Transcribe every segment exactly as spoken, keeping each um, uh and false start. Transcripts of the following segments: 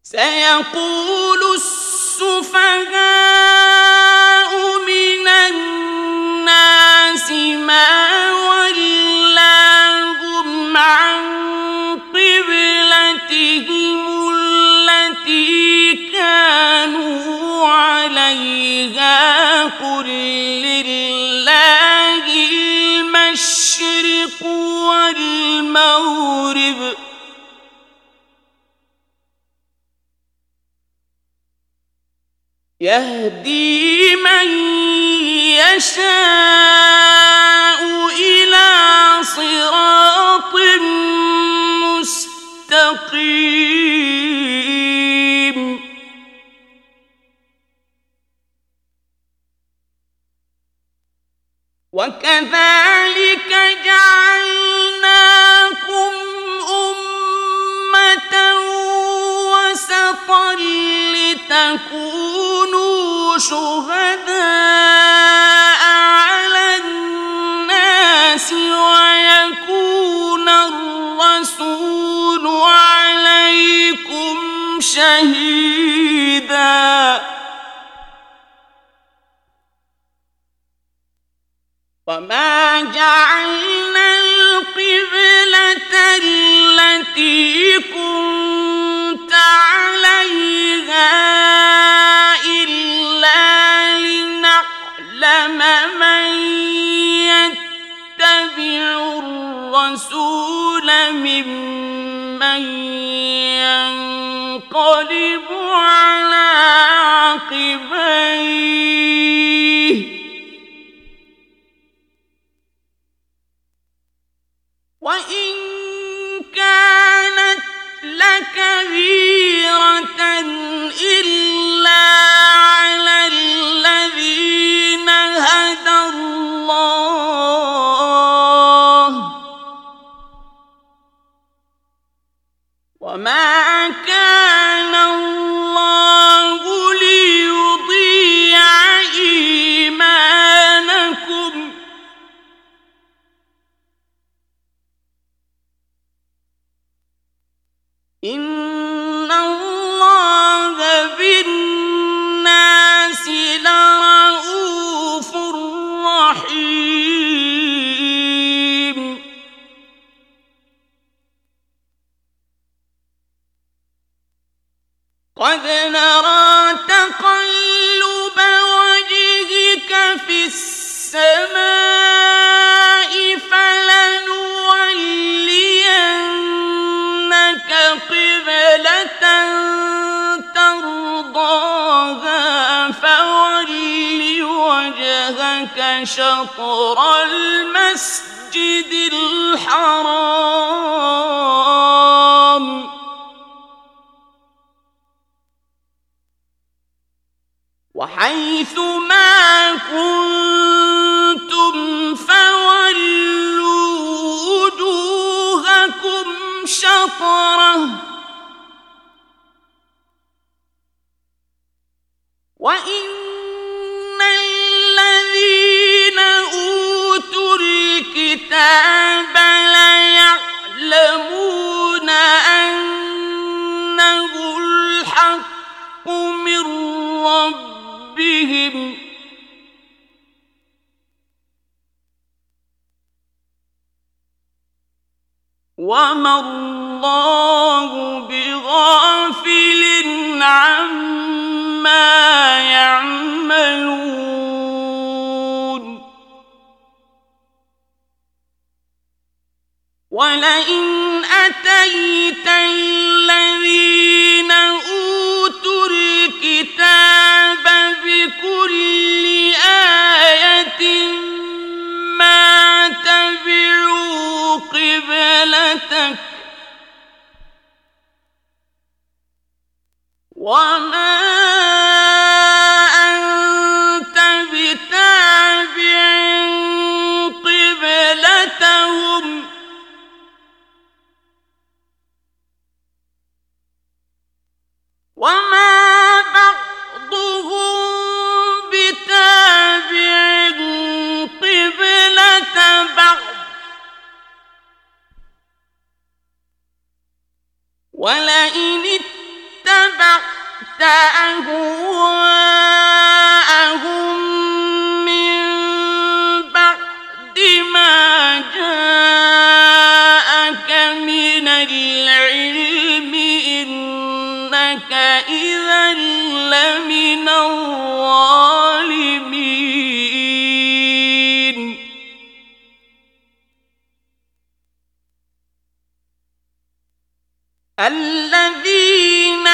سيقول السفهاء من الناس ما ولاهم عن قبلتهم التي كانوا عليها قل لله المشرق والمغرب يهدي من يشاء إلى صراط مستقيم وكذلك جعلناكم أمة وسطا لتكونوا شهداء على الناس ويكون الرسول عليكم شهيدا وما جعلنا القبلة التي كنت عليها إلا لنعلم من يتبع الرسول ممن ينقلب على عقبيه وإن كانت لكبيرة إلا على الذين هدى الله وما كان الله ليضيع إيمانكم إن الله بالناس لرءوف رحيم قد نرى تقلب وجهك في السماء فلنولينك قبلة ترضاها فول وجهك شطر المسجد الحرام وحيث ما كنتم فولوا وجوهكم شطره وإن الذين أوتوا الكتاب ليعلمون أنه الحق من ربهم وما الله بغافل عما يعملون ولئن أتيت الذين أوتوا الكتاب بكل آية ما تبعوا قبلتك وما أنت بتابع قبلتهم وما بعضهم بتابع قبلة بعض ولئن اتبعت أهواءهم من بعد ما جاءك من العلم إنك إذا لمن الظالمين الذين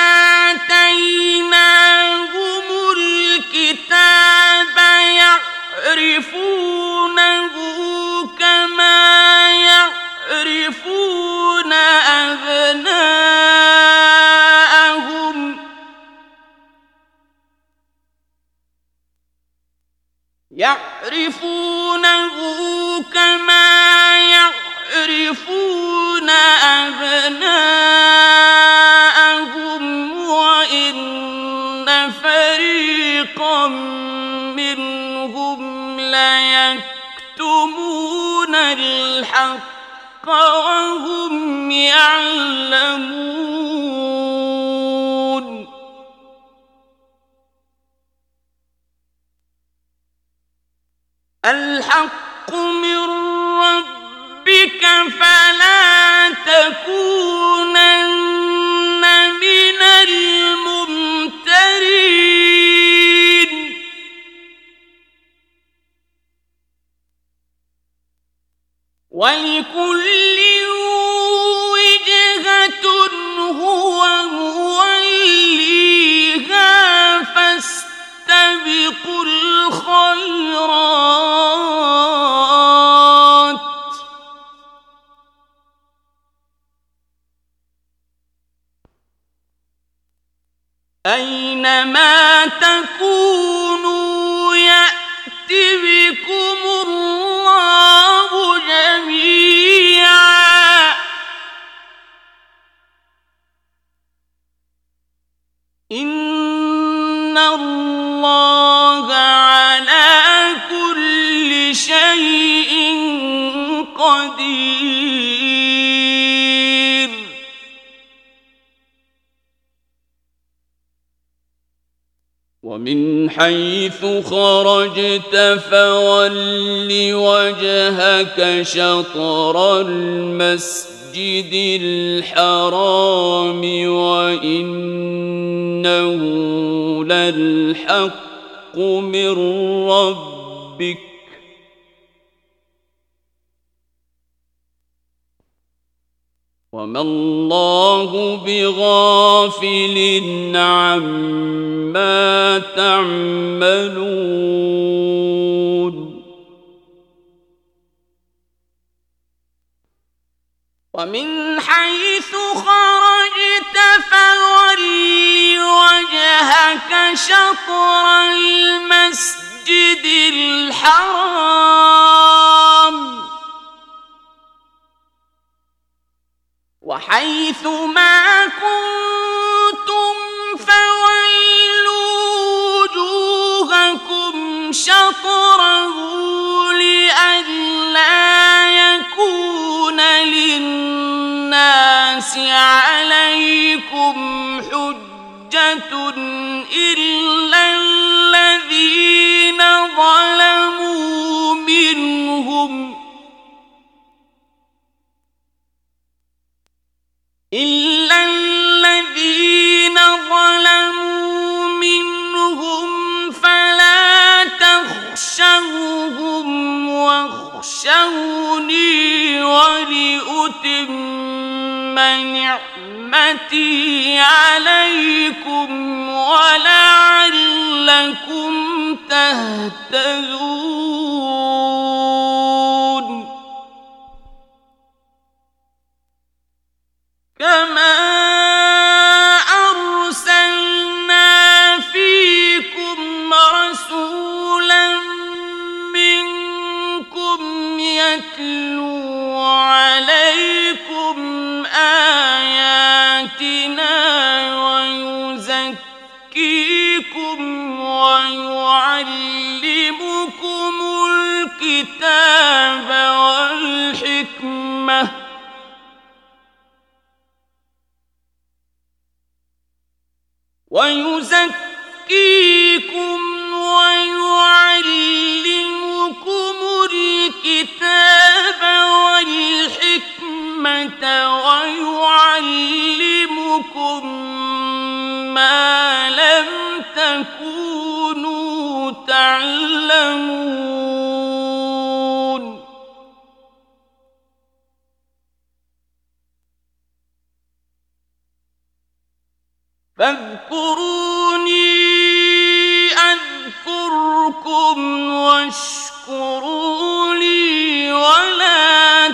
آتيناهم الكتاب يعرفونه كما يعرفون أبناءهم يعرفونه كما يعرفون أبناءهم وإن فريقا منهم ليكتمون الحق وهم يعلمون الحق من ربك فلا تكونن من الممترين ولكل وجهة هو موليها فاستبقوا الخيرات أينما تكونوا يأت بكم الله جميعا إن الله على كل شيء قدير ومن حيث خرجت فول وجهك شطر المسجد الحرام وإنه للحق من ربك وما الله بغافل عما تعملون ومن حيث خرجت فول وجهك شطر المسجد الحرام وحيث ما كنتم فولوا وجوهكم شطره لئلا يكون للناس عليكم حجة إلا الذين ظلموا منهم إلا الذين ظلموا منهم فلا تخشوهم واخشوني ولأتم نعمتي عليكم ولعلكم تهتدون كما أرسلنا فيكم رسولا منكم يتلو عليكم آياتنا ويزكيكم ويعلمكم ويزكيكم ويعلمكم الكتاب والحكمة ويعلمكم ما لم تكونوا تعلمون فاذكروني أذكركم واشكروا لي ولا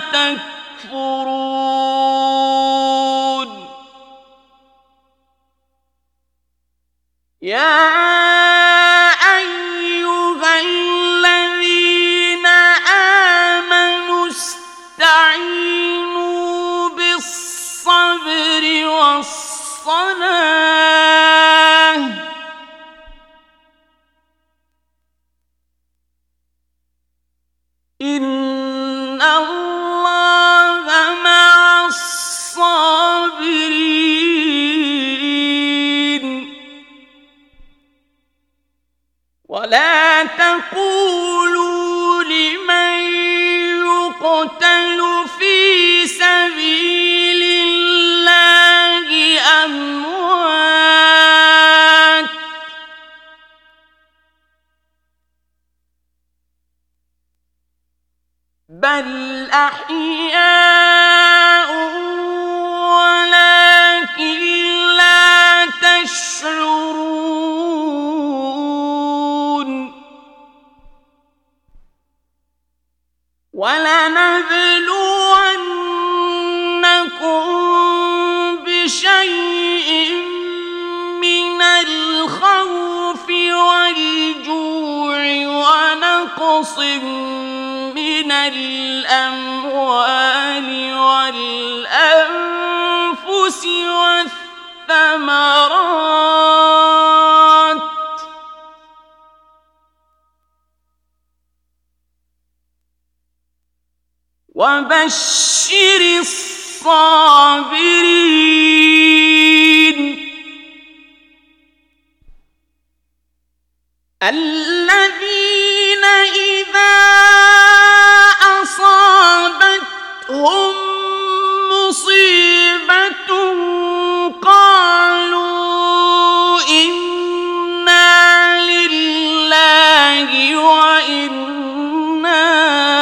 تكفرون يا أيها الذين آمنوا استعينوا بالصبر والصلاة إن الله مع الصابرين ولا تقولوا لمن يقتل في سبيل الله أموات بل أحياء ولكن لا تشعرون ولنبلونكم بشيء من الخوف والجوع ونقص من الأموال والأنفس والثمرات وبشر الصابرين الذين إذا أصابتهم مصيبة قالوا إنا لله وإنا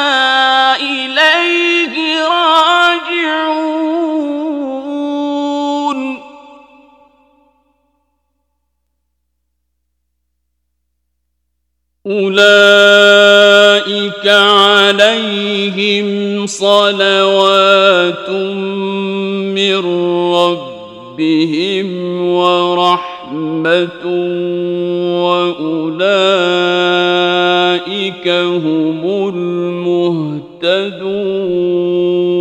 إليه راجعون أولئك عليهم صلوات من ربهم ورحمة وأولئك هم المهتدون